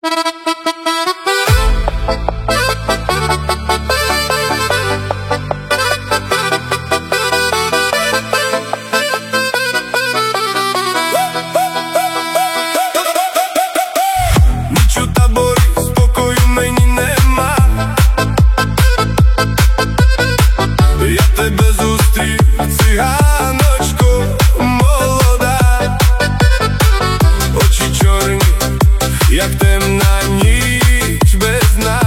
Циганочко молода, очі чорні, як темна ніч без дна,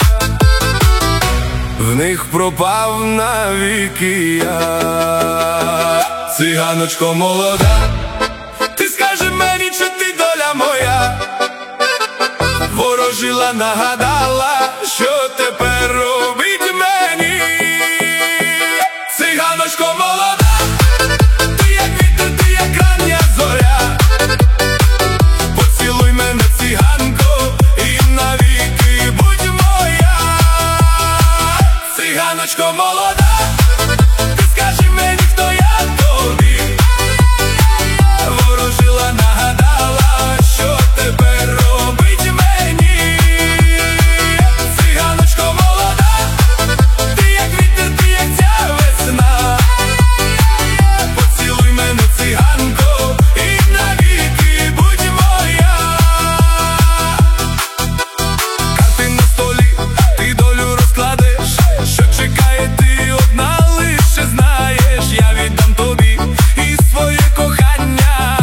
в них пропав навіки я. Циганочко молода, ти скажи мені, чи ти доля моя? Ворожила, нагадала, що тепер робить мені. Циганочко молода, ти як вітер, ти як рання зоря. Поцілуй мене, циганко, і навіки будь моя. Циганочко молода, ти скажи мені, хто я тобі? Ворожила, нагадала, що тепер робить мені. Циганочко молода, ти як вітер, ти як ця весна. Поцілуй мене, циганко, і навіки будь моя. Карти на столі, ти долю розкладеш, що чекає, ти одна лише знаєш. Я віддам тобі і своє кохання,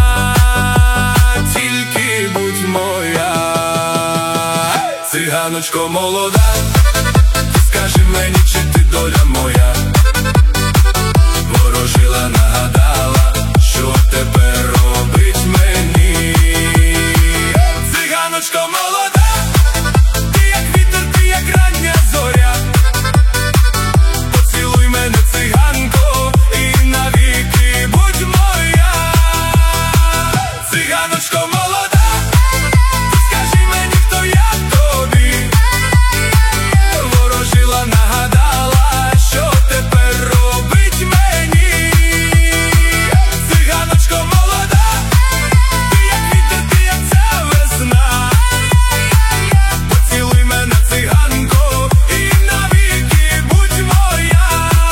тільки будь моя. Циганочко молода, ти скажи мені, чи ти доля моя? Ворожила, нагадала, що тепер робить мені. Циганочко молода, ти як вітер, ти як рання зоря. Поцілуй мене, циганко, і навіки будь моя. Циганочко молода, ти скажи мені, хто я тобі? Ворожила, нагадала, що тепер робить мені. Циганочко молода, ти як вітер, ти як ця весна. Поцілуй мене, циганко, і навіки будь моя.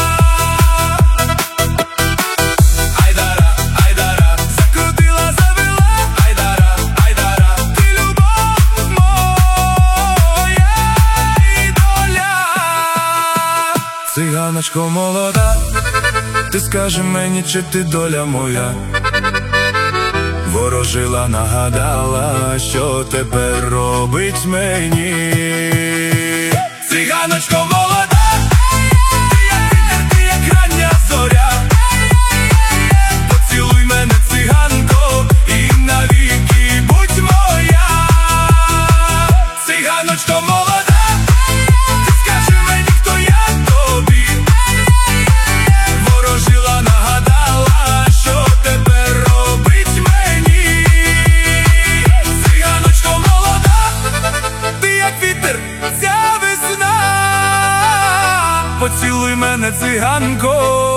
Айдара, айдара, закрутила, завела. Айдара, айдара, ти любов моя і доля. Циганочко молода, ти скажи мені, чи ти доля моя? Ворожила, нагадала, що тепер робить мені. Циганочко молода, ти як вітер, ти як рання зоря. Поцілуй мене, циганко, і навіки будь моя. Циганочко молода, ти скажи мені, хто я тобі? Ворожила, нагадала, що тепер робить мені. Циганочко молода, ти як вітер, ця весна. Поцілуй мене, циганко,